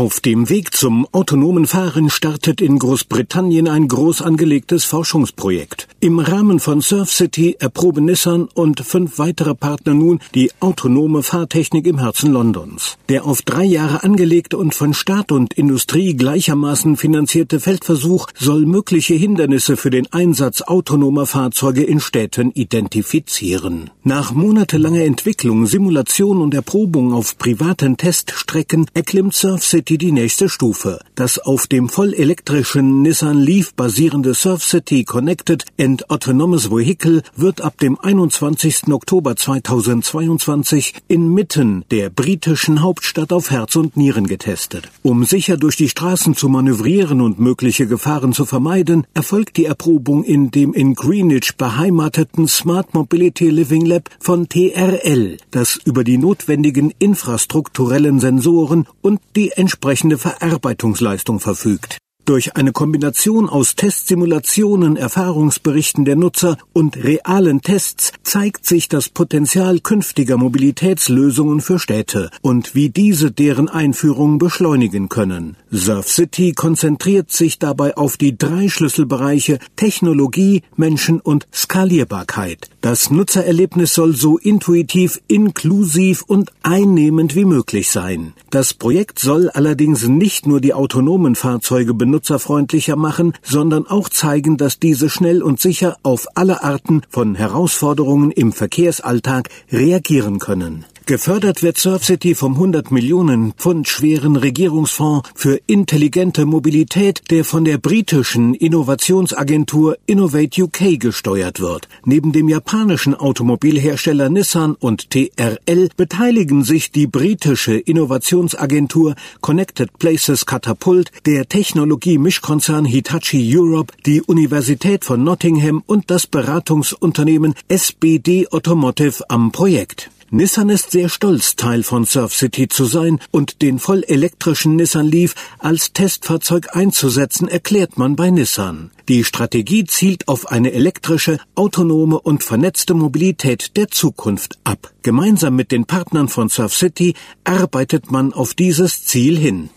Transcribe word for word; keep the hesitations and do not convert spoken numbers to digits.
Auf dem Weg zum autonomen Fahren startet in Großbritannien ein groß angelegtes Forschungsprojekt. Im Rahmen von SurfCity erproben Nissan und fünf weitere Partner nun die autonome Fahrtechnik im Herzen Londons. Der auf drei Jahre angelegte und von Staat und Industrie gleichermaßen finanzierte Feldversuch soll mögliche Hindernisse für den Einsatz autonomer Fahrzeuge in Städten identifizieren. Nach monatelanger Entwicklung, Simulation und Erprobung auf privaten Teststrecken erklimmt SurfCity die nächste Stufe. Das auf dem vollelektrischen Nissan Leaf basierende SurfCity Connected and Autonomous Vehicle wird ab dem einundzwanzigsten Oktober zweitausendzweiundzwanzig inmitten der britischen Hauptstadt auf Herz und Nieren getestet. Um sicher durch die Straßen zu manövrieren und mögliche Gefahren zu vermeiden, erfolgt die Erprobung in dem in Greenwich beheimateten Smart Mobility Living Lab von T R L, das über die notwendigen infrastrukturellen Sensoren und die entsprechende Verarbeitungsleistung verfügt. Durch eine Kombination aus Testsimulationen, Erfahrungsberichten der Nutzer und realen Tests zeigt sich das Potenzial künftiger Mobilitätslösungen für Städte und wie diese deren Einführung beschleunigen können. SurfCity konzentriert sich dabei auf die drei Schlüsselbereiche Technologie, Menschen und Skalierbarkeit. Das Nutzererlebnis soll so intuitiv, inklusiv und einnehmend wie möglich sein. Das Projekt soll allerdings nicht nur die autonomen Fahrzeuge benutzerfreundlicher machen, sondern auch zeigen, dass diese schnell und sicher auf alle Arten von Herausforderungen im Verkehrsalltag reagieren können. Gefördert wird SurfCity vom hundert Millionen Pfund schweren Regierungsfonds für intelligente Mobilität, der von der britischen Innovationsagentur Innovate U K gesteuert wird. Neben dem japanischen Automobilhersteller Nissan und T R L beteiligen sich die britische Innovationsagentur Connected Places Catapult, der Technologie-Mischkonzern Hitachi Europe, die Universität von Nottingham und das Beratungsunternehmen S B D Automotive am Projekt. Nissan ist sehr stolz, Teil von SurfCity zu sein und den vollelektrischen Nissan Leaf als Testfahrzeug einzusetzen, erklärt man bei Nissan. Die Strategie zielt auf eine elektrische, autonome und vernetzte Mobilität der Zukunft ab. Gemeinsam mit den Partnern von SurfCity arbeitet man auf dieses Ziel hin.